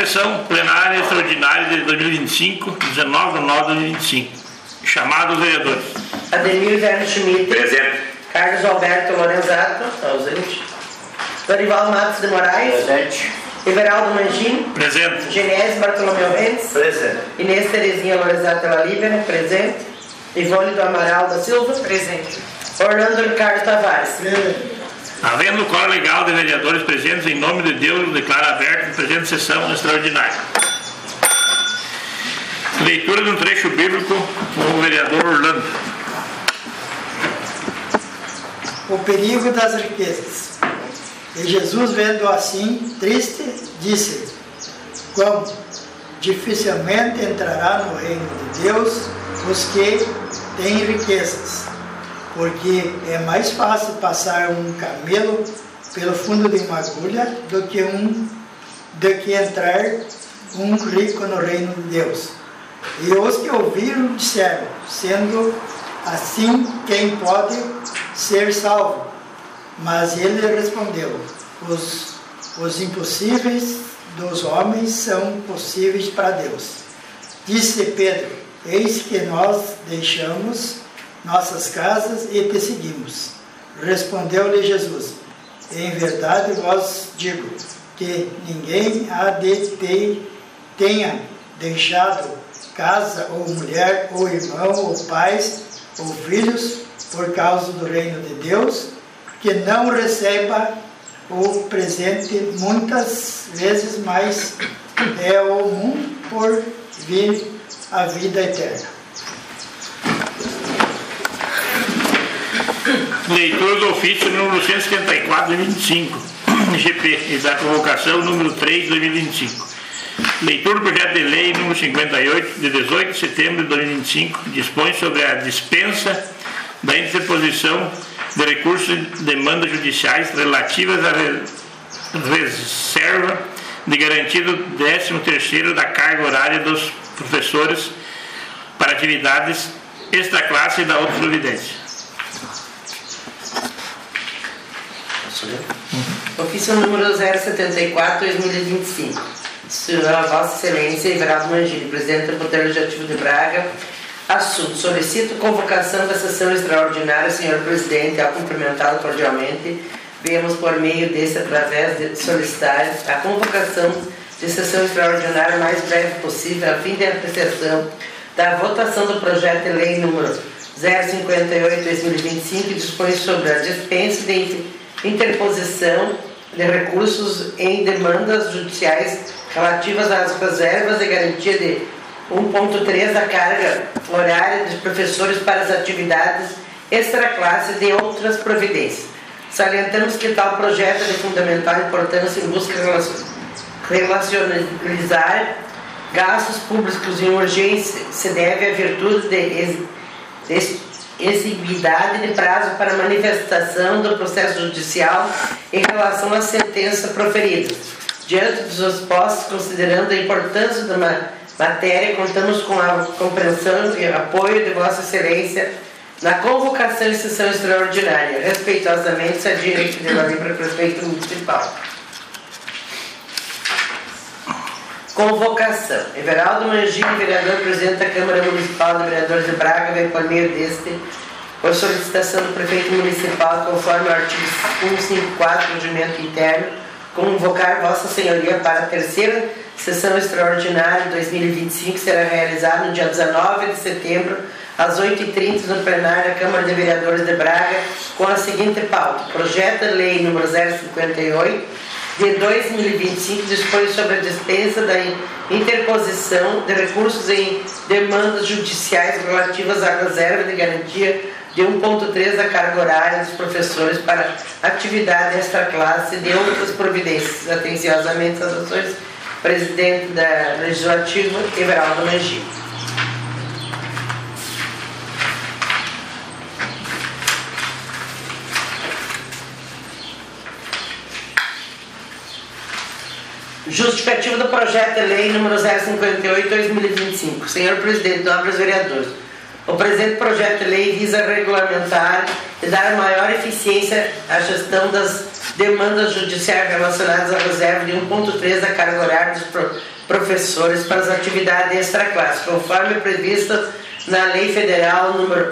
sessão plenária extraordinária de 2025, 19 de nove de 2025. Chamado os vereadores. Ademir Verno Schmidt. Presente. Carlos Alberto Lorenzato. Ausente. Dorival Matos de Moraes. Presente. Everaldo Mangini. Presente. Genésio Bartolomeu Renz. Presente. Inês Terezinha Lorenzato Lalívera. Presente. Ivone do Amaral da Silva. Presente. Orlando Ricardo Tavares. Havendo o quórum legal de vereadores presentes, em nome de Deus, declaro aberta a presente sessão extraordinária. Leitura de um trecho bíblico com o vereador Orlando. O perigo das riquezas. E Jesus, vendo assim, triste, disse: quão dificilmente entrará no reino de Deus os que têm riquezas, porque é mais fácil passar um camelo pelo fundo de uma agulha do que entrar um rico no reino de Deus. E os que ouviram disseram: sendo assim, quem pode ser salvo? Mas ele respondeu: os impossíveis dos homens são possíveis para Deus. Disse Pedro: eis que nós deixamos nossas casas e te seguimos. Respondeu-lhe Jesus: em verdade vos digo que ninguém há de tenha deixado casa, ou mulher, ou irmão, ou pais, ou filhos, por causa do reino de Deus, que não receba o presente muitas vezes mais é o mundo por vir a vida eterna. Leitura do ofício número 174 de 25, GP, e da convocação número 3 de 2025. Leitura do projeto de lei número 58, de 18 de setembro de 2025, dispõe sobre a dispensa da interposição de recursos de demandas judiciais relativas à reserva de garantia do 13º da carga horária dos professores para atividades extraclasse e da outra providência. Ofício número 074, 2025. Senhora Vossa Excelência Everaldo Mangini, Presidente do Poder Legislativo de Braga. Assunto: solicito convocação da sessão extraordinária, senhor Presidente, ao cumprimentá-lo cordialmente. Viemos por meio desse, através de solicitar a convocação de sessão extraordinária o mais breve possível, a fim de apreciação da votação do projeto de lei número 058/2025, que dispõe sobre a dispensa de interposição de recursos em demandas judiciais relativas às reservas de garantia de 1.3 da carga horária dos professores para as atividades extraclasse de outras providências. Salientamos que tal projeto é de fundamental importância em busca de relacionalizar gastos públicos em urgência, se deve à virtude de exiguidade de prazo para manifestação do processo judicial em relação à sentença proferida. Diante dos expostos, considerando a importância da matéria, contamos com a compreensão e apoio de Vossa Excelência na convocação de sessão extraordinária. Respeitosamente, se adire de lei para o prefeito municipal. Convocação. Everaldo Mangini, vereador, presidente da Câmara Municipal de Vereadores de Braga, vem por meio deste, por solicitação do prefeito municipal, conforme o artigo 154 do Regimento Interno, convocar Vossa Senhoria para a terceira sessão extraordinária de 2025, que será realizada no dia 19 de setembro, às 8h30, no plenário da Câmara de Vereadores de Braga, com a seguinte pauta: projeto de lei número 058 de 2025 dispõe sobre a dispensa da interposição de recursos em demandas judiciais relativas à reserva de garantia de 1.3 da carga horária dos professores para atividade extraclasse e de outras providências. Atenciosamente, as ações, presidente da Legislativa, Everaldo Mangini. Justificativa do projeto de lei número 058/2025. Senhor Presidente, nobres vereadores, o presente projeto de lei visa regulamentar e dar maior eficiência à gestão das demandas judiciais relacionadas à reserva de 1.3 da carga horária dos professores para as atividades extraclasse, conforme previsto na Lei Federal número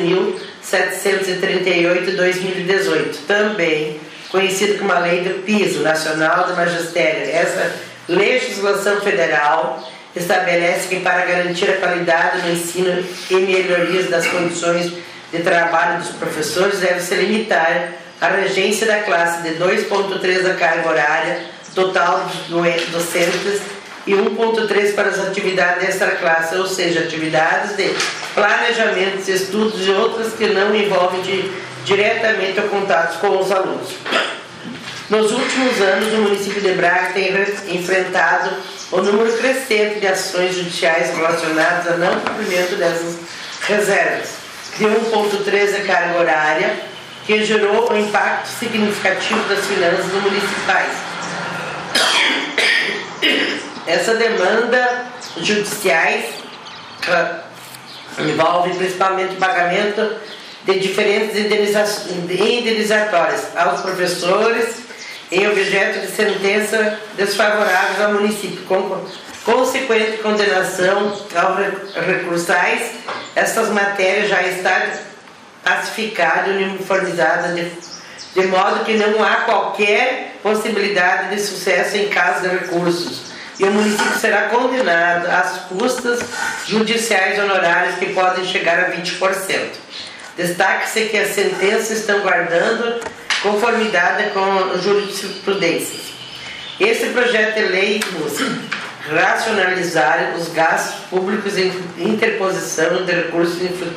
11.738/2018, também conhecida como a Lei do Piso Nacional do Magistério. Essa legislação federal estabelece que, para garantir a qualidade no ensino e melhorias das condições de trabalho dos professores, deve-se limitar a regência da classe de 2,3 da carga horária total dos docentes e 1,3 para as atividades extra-classe, ou seja, atividades de planejamento, estudos e outras que não envolvem diretamente o contato com os alunos. Nos últimos anos, o município de Braga tem enfrentado o número crescente de ações judiciais relacionadas ao não cumprimento dessas reservas, de 1,3 da carga horária, que gerou um impacto significativo das finanças municipais. Essa demanda judiciais envolve principalmente o pagamento de diferentes indenizatórias aos professores em objeto de sentença desfavoráveis ao município, com consequente condenação aos recursais. Estas matérias já estão pacificadas e uniformizadas de modo que não há qualquer possibilidade de sucesso em caso de recursos, e o município será condenado às custas judiciais honorárias que podem chegar a 20%. Destaque-se que as sentenças estão guardando conformidade com jurisprudências. Esse projeto de lei busca racionalizar os gastos públicos em interposição de recursos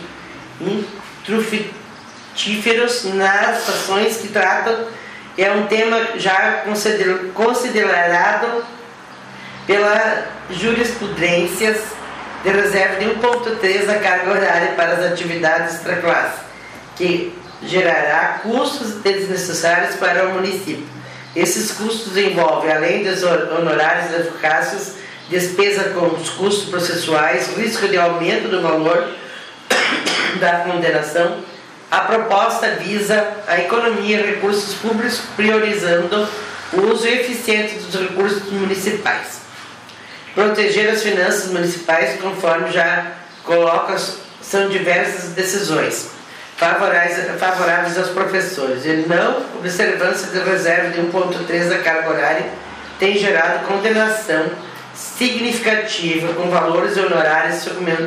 infrutíferos nas ações que tratam. É um tema já considerado pela jurisprudências de reserva de 1,3 da carga horária para as atividades extraclasse, que gerará custos desnecessários para o município. Esses custos envolvem, além dos honorários eficácios, despesa com os custos processuais, risco de aumento do valor da condenação. A proposta visa a economia e recursos públicos, priorizando o uso eficiente dos recursos municipais. Proteger as finanças municipais, conforme já coloca, são diversas decisões favoráveis aos professores, e não observância de reserva de 1,3 da carga horária tem gerado condenação significativa com valores honorários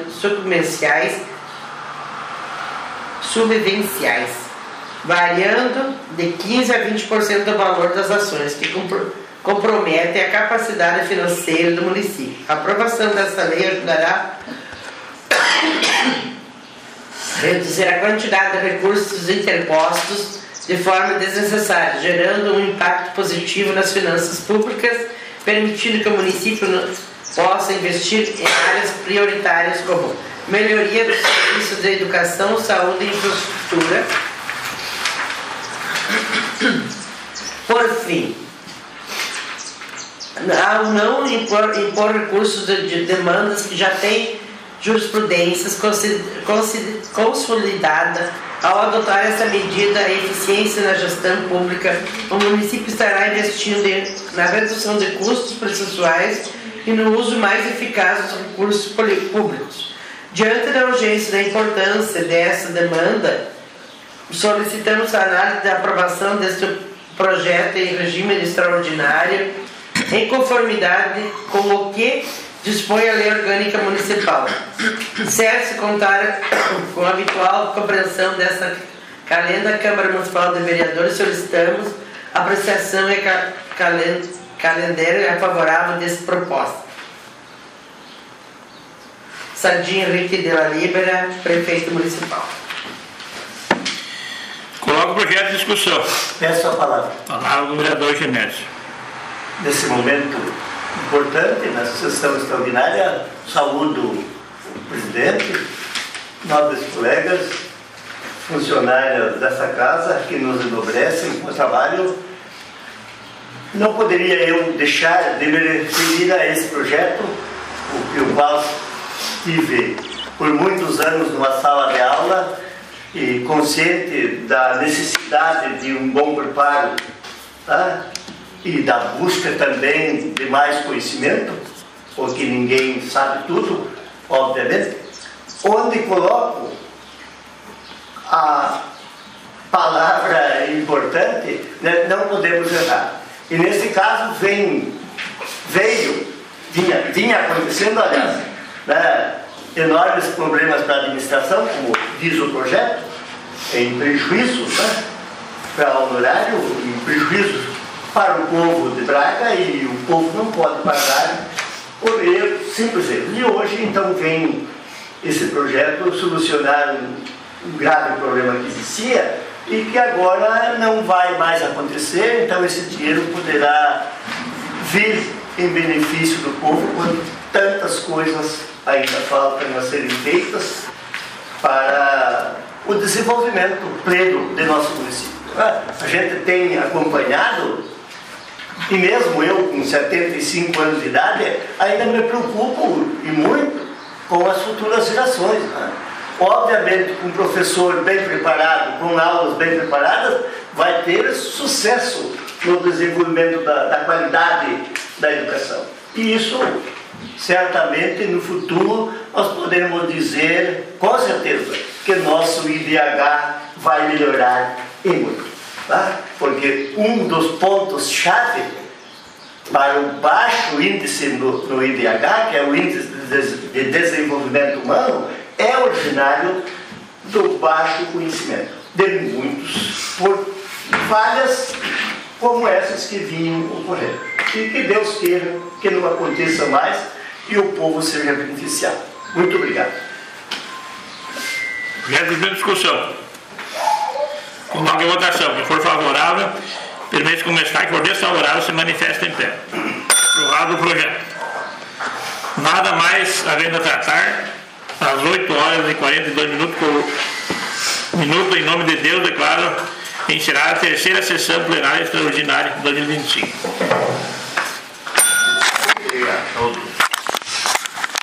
subvenciais, variando de 15% a 20% do valor das ações, que comprometem a capacidade financeira do município. A aprovação dessa lei ajudará a reduzir a quantidade de recursos interpostos de forma desnecessária, gerando um impacto positivo nas finanças públicas, permitindo que o município possa investir em áreas prioritárias como melhoria dos serviços de educação, saúde e infraestrutura. Por fim, ao não impor recursos de demandas que já têm jurisprudências consolidada, ao adotar essa medida, a eficiência na gestão pública, o município estará investindo na redução de custos processuais e no uso mais eficaz dos recursos públicos. Diante da urgência e da importância dessa demanda, solicitamos a análise da aprovação deste projeto em regime extraordinário, em conformidade com o que dispõe a Lei Orgânica Municipal. Certo-se contar com a habitual compreensão dessa calenda, a Câmara Municipal de Vereadores solicitamos apreciação e calendário favorável dessa proposta. Sardim Henrique de la Libera, Prefeito Municipal. Coloco o projeto em discussão. Peço a palavra. Palavra do vereador Genésio. Nesse momento importante, nessa sessão extraordinária, saúdo o presidente, nobres colegas, funcionários dessa casa que nos enobrecem com o trabalho. Não poderia eu deixar de me referir a esse projeto, o qual tive por muitos anos numa sala de aula e consciente da necessidade de um bom preparo, tá? E da busca também de mais conhecimento. porque ninguém sabe tudo, obviamente, onde coloco a palavra importante, né, não podemos errar. E nesse caso vinha acontecendo, aliás, né, enormes problemas para a administração, como diz o projeto, em prejuízo, né, para o honorário, em prejuízo para o povo de Braga, e o povo não pode pagar por erro, simples erro. E hoje, então, vem esse projeto solucionar um grave problema que existia e que agora não vai mais acontecer, então esse dinheiro poderá vir em benefício do povo, quando tantas coisas ainda faltam a serem feitas para o desenvolvimento pleno de nosso município. A gente tem acompanhado, e mesmo eu com 75 anos de idade, ainda me preocupo e muito com as futuras gerações. Obviamente, com um professor bem preparado, com aulas bem preparadas, vai ter sucesso no desenvolvimento da qualidade da educação. E isso, certamente, no futuro, nós podemos dizer, com certeza, que nosso IDH vai melhorar e muito. Tá? Porque um dos pontos-chave para o baixo índice no IDH, que é o Índice de Desenvolvimento Humano, é originário do baixo conhecimento de muitos, por falhas como essas que vinham ocorrendo. E que Deus queira que não aconteça mais e o povo seja beneficiado. Muito obrigado. Primeira discussão. Coloque a votação. Quem for favorável, permite começar. Quem for desfavorável, se manifesta em pé. Aprovado o projeto. Nada mais havendo a tratar. Às 8 horas e 42 minutos, em nome de Deus, declaro encerrada a terceira sessão plenária extraordinária de 2025. Obrigado a todos.